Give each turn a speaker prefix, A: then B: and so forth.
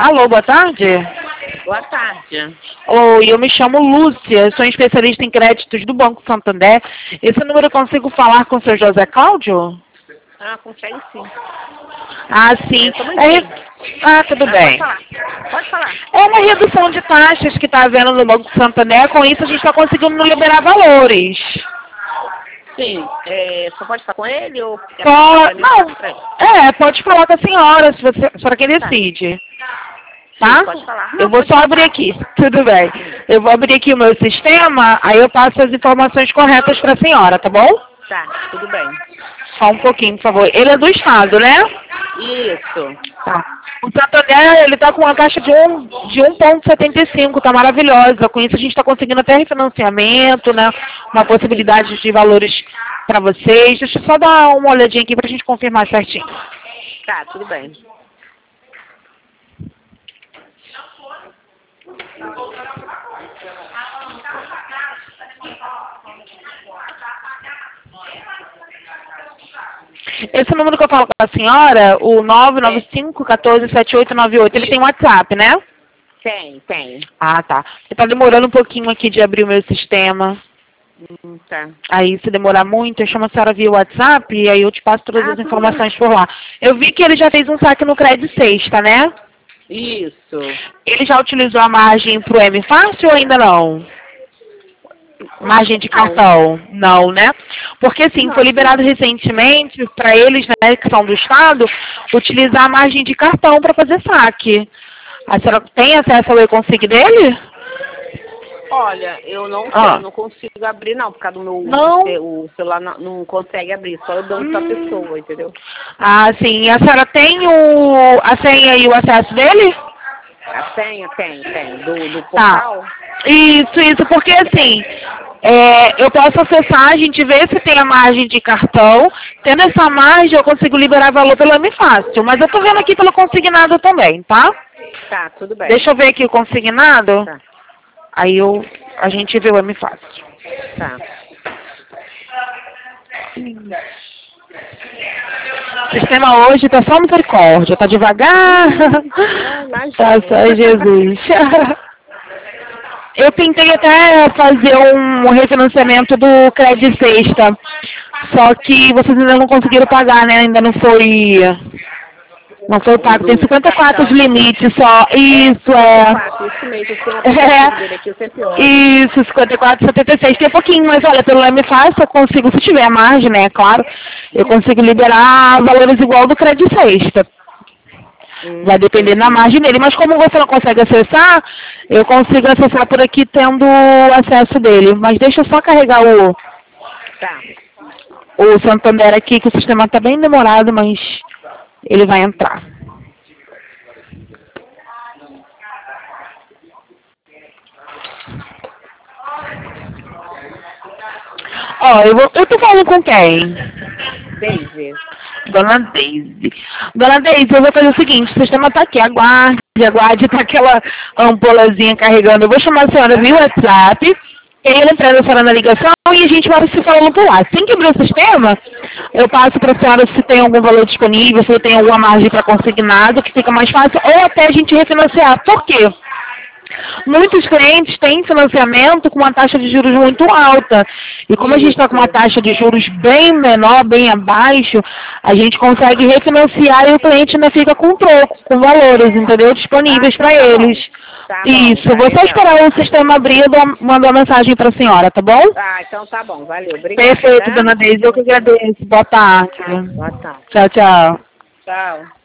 A: Alô, boa tarde.
B: Boa tarde.
A: Oi, eu me chamo Lúcia, sou especialista em créditos do Banco Santander. Esse número eu consigo falar com o seu José Cláudio?
B: Ah, consegue sim.
A: Ah, sim. Tudo bem.
B: Pode falar. Pode falar.
A: É uma redução de taxas que está havendo no Banco Santander, com isso a gente está conseguindo liberar valores.
B: Sim. Você pode falar com ele ou...
A: Pode falar com a senhora, se a senhora quem decide. Tá?
B: Sim, pode falar.
A: Eu vou só abrir aqui, tudo bem. Eu vou abrir aqui o meu sistema, aí eu passo as informações corretas para a senhora, tá bom?
B: Tá, tudo bem.
A: Só um pouquinho, por favor. Ele é do Estado, né?
B: Isso.
A: Tá. O Santander, ele tá com uma taxa de 1,75, tá maravilhosa. Com isso a gente está conseguindo até refinanciamento, né? Uma possibilidade de valores para vocês. Deixa eu só dar uma olhadinha aqui para a gente confirmar certinho.
B: Tá, tudo bem.
A: Esse número que eu falo com a senhora, o 995-147898, ele tem WhatsApp, né?
B: Tem.
A: Ah, tá. Ele tá demorando um pouquinho aqui de abrir o meu sistema.
B: Tá.
A: Aí, se demorar muito, eu chamo a senhora via WhatsApp e aí eu te passo todas as informações por lá. Eu vi que ele já fez um saque no Credit Sexta, né?
B: Isso.
A: Ele já utilizou a margem pro M Fácil ou ainda não? Margem de cartão? Não, né? Porque assim, foi liberado recentemente para eles, né, que são do Estado, utilizar a margem de cartão para fazer saque. A senhora tem acesso ao e-consig dele?
B: Olha, eu não sei, não consigo abrir não, por causa do meu o celular não consegue abrir, só eu dando pra pessoa, entendeu?
A: Ah, sim. E a senhora tem a senha e o acesso dele?
B: A senha tem, do portal.
A: Isso, porque assim, eu posso acessar, a gente vê se tem a margem de cartão, tendo essa margem eu consigo liberar valor pelo M Fácil, mas eu tô vendo aqui pelo consignado também, tá?
B: Tá, tudo bem.
A: Deixa eu ver aqui o consignado, aí a gente vê o M Fácil.
B: Tá.
A: O sistema hoje tá só misericórdia, tá devagar, tá só Jesus. Eu tentei até fazer um refinanciamento do Credit Sexta, só que vocês ainda não conseguiram pagar, né? Ainda não foi pago. Tem 54 de limite só. Isso, Isso, 54,76. Tem pouquinho, mas olha, pelo M Fácil eu consigo, se tiver margem, né? Claro, eu consigo liberar valores igual do Credit Sexta. Vai depender da margem dele, mas como você não consegue acessar, eu consigo acessar por aqui tendo acesso dele. Mas deixa eu só carregar o Santander aqui, que o sistema está bem demorado, mas ele vai entrar. Eu tô falando com quem?
B: Daisy.
A: Dona Daisy. Dona Daisy, eu vou fazer o seguinte, o sistema tá aqui, aguarde, tá aquela ampulazinha carregando. Eu vou chamar a senhora via WhatsApp, ele entra a senhora na ligação e a gente vai se falando por lá. Assim que abrir o sistema, eu passo para a senhora se tem algum valor disponível, se tem alguma margem para consignado, que fica mais fácil, ou até a gente refinanciar. Por quê? Muitos clientes têm financiamento com uma taxa de juros muito alta. E como a gente está com uma taxa de juros bem menor, bem abaixo, a gente consegue refinanciar e o cliente ainda fica com troco, com valores, entendeu? Disponíveis para eles. Isso, vou só esperar o sistema abrir e mandar uma mensagem para a senhora, tá bom?
B: Então tá bom, valeu. Obrigada.
A: Perfeito, dona Deise, eu que agradeço. Boa tarde.
B: Boa tarde.
A: Tchau, tchau.
B: Tchau.